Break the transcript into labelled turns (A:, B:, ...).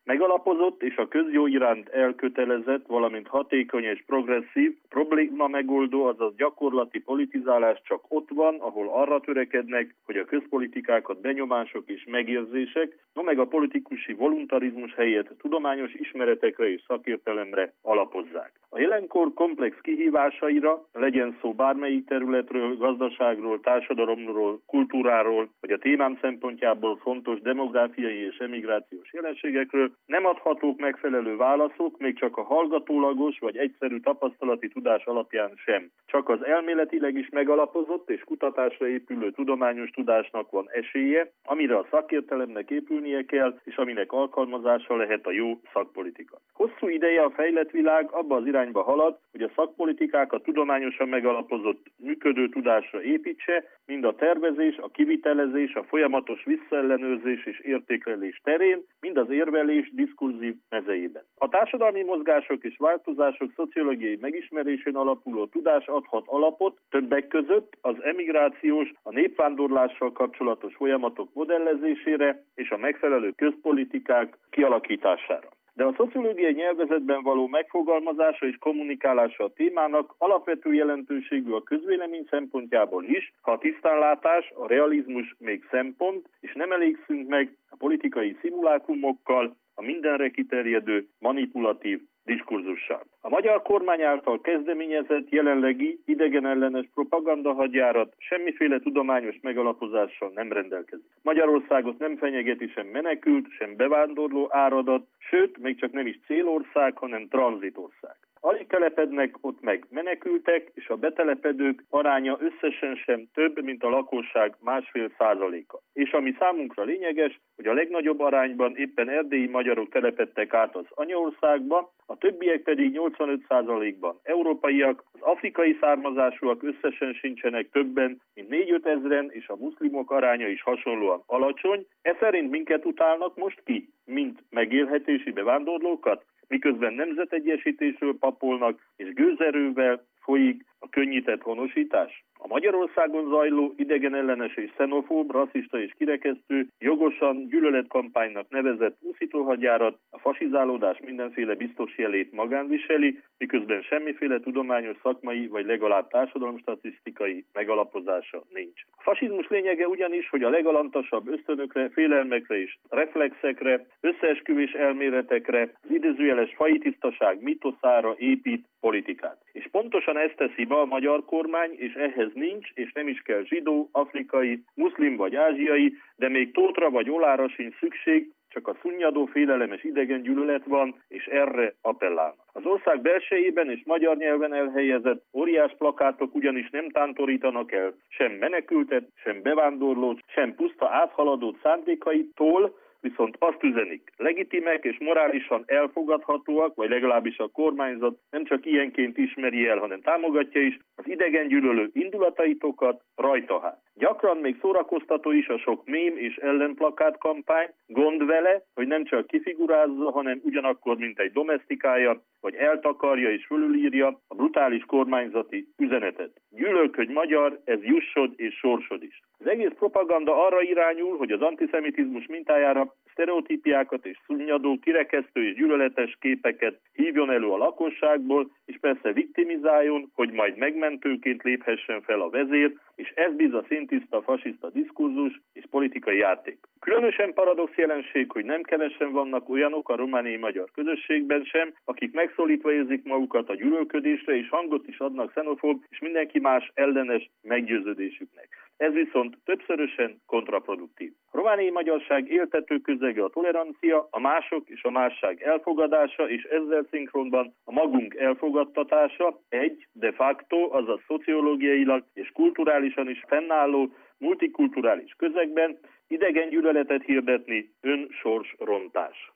A: Megalapozott és a közjó iránt elkötelezett, valamint hatékony és progresszív, probléma megoldó, azaz gyakorlati politizálás csak ott van, ahol arra törekednek, hogy a közpolitikákat benyomások és megérzések, meg a politikusi voluntarizmus helyett tudományos ismeretekre és szakértelemre alapozzák. A jelenkor komplex kihívásaira, legyen szó bármelyik területről, gazdaságról, társadalomról, kultúráról, vagy a témám szempontjából fontos demográfiai és emigrációs jelenségekről, nem adhatók megfelelő válaszok, még csak a hallgatólagos vagy egyszerű tapasztalati tudás alapján sem. Csak az elméletileg is megalapozott és kutatásra épülő tudományos tudásnak van esélye, amire a szakértelemnek épülnie kell, és aminek alkalmazása lehet a jó szakpolitika. Hosszú ideje a fejlett világ abba az irányba halad, hogy a szakpolitikákat tudományosan megalapozott működő tudásra építse, mind a tervezés, a kivitelezés, a folyamatos visszaellenőrzés és értékelés terén, mind az érvelés diskurzív mezejében. A társadalmi mozgások és változások szociológiai megismerésén alapuló tudás adhat alapot többek között az emigrációs, a népvándorlással kapcsolatos folyamatok modellezésére és a megfelelő közpolitikák kialakítására. De a szociológiai nyelvezetben való megfogalmazása és kommunikálása a témának alapvető jelentőségű a közvélemény szempontjából is, ha a tisztánlátás, a realizmus még szempont, és nem elégszünk meg a politikai szimulákumokkal, a mindenre kiterjedő manipulatív diskurzussal. A magyar kormány által kezdeményezett jelenlegi idegenellenes propagandahadjárat semmiféle tudományos megalapozással nem rendelkezik. Magyarországot nem fenyegeti sem menekült, sem bevándorló áradat, sőt, még csak nem is célország, hanem tranzitország. Alig telepednek ott meg menekültek, és a betelepedők aránya összesen sem több, mint a lakosság 1,5%. És ami számunkra lényeges, hogy a legnagyobb arányban éppen erdélyi magyarok telepedtek át az anyaországba, a többiek pedig 85%-ban európaiak, az afrikai származásúak összesen sincsenek többen, mint 4-5 ezren, és a muszlimok aránya is hasonlóan alacsony. Ez szerint minket utálnak most ki, mint megélhetési bevándorlókat, miközben nemzetegyesítésről papolnak, és gőzerővel folyik a könnyített honosítás. A Magyarországon zajló idegenellenes és xenofób, rasszista és kirekesztő, jogosan gyűlöletkampánynak nevezett úszítóhadjárat a fasizálódás mindenféle biztos jelét magán viseli, miközben semmiféle tudományos, szakmai vagy legalább társadalomstatisztikai megalapozása nincs. A fasizmus lényege ugyanis, hogy a legalantasabb ösztönökre, félelmekre és reflexekre, összeesküvés elméletekre, az idézőjeles faji-tisztaság mitoszára épít politikát. És pontosan ezt teszi be a magyar kormány, és ehhez nincs, és nem is kell zsidó, afrikai, muszlim vagy ázsiai, de még tótra vagy olára sincs szükség, csak a szunnyadó félelemes idegengyűlölet van, és erre appellálnak. Az ország belsejében és magyar nyelven elhelyezett óriás plakátok ugyanis nem tántorítanak el sem menekültet, sem bevándorlót, sem puszta áthaladót szándékaitól, viszont azt üzenik, legitimek és morálisan elfogadhatóak, vagy legalábbis a kormányzat nem csak ilyenként ismeri el, hanem támogatja is az idegengyűlölő indulataitokat rajta hát. Gyakran még szórakoztató is a sok mém és ellenplakát kampány, gond vele, hogy nem csak kifigurázza, hanem ugyanakkor mint egy domesztikálja, vagy eltakarja és fölülírja a brutális kormányzati üzenetet. Gyűlölködj magyar, ez jussod és sorsod is. Az egész propaganda arra irányul, hogy az antiszemitizmus mintájára sztereotípiákat és szunnyadó, kirekesztő és gyűlöletes képeket hívjon elő a lakosságból, és persze viktimizáljon, hogy majd megmentőként léphessen fel a vezér, és ez a szintiszta fasiszta diskurzus és politikai játék. Különösen paradox jelenség, hogy nem kevesen vannak olyanok a romániai magyar közösségben sem, akik megszólítva érzik magukat a gyűlölködésre, és hangot is adnak xenofób és mindenki más ellenes meggyőződésüknek. Ez viszont többszörösen kontraproduktív. A romániai magyarság éltető közege a tolerancia, a mások és a másság elfogadása, és ezzel szinkronban a magunk elfogadtatása egy de facto, azaz szociológiailag és kulturálisan is fennálló multikulturális közegben, idegen gyűlöletet hirdetni önsorsrontás.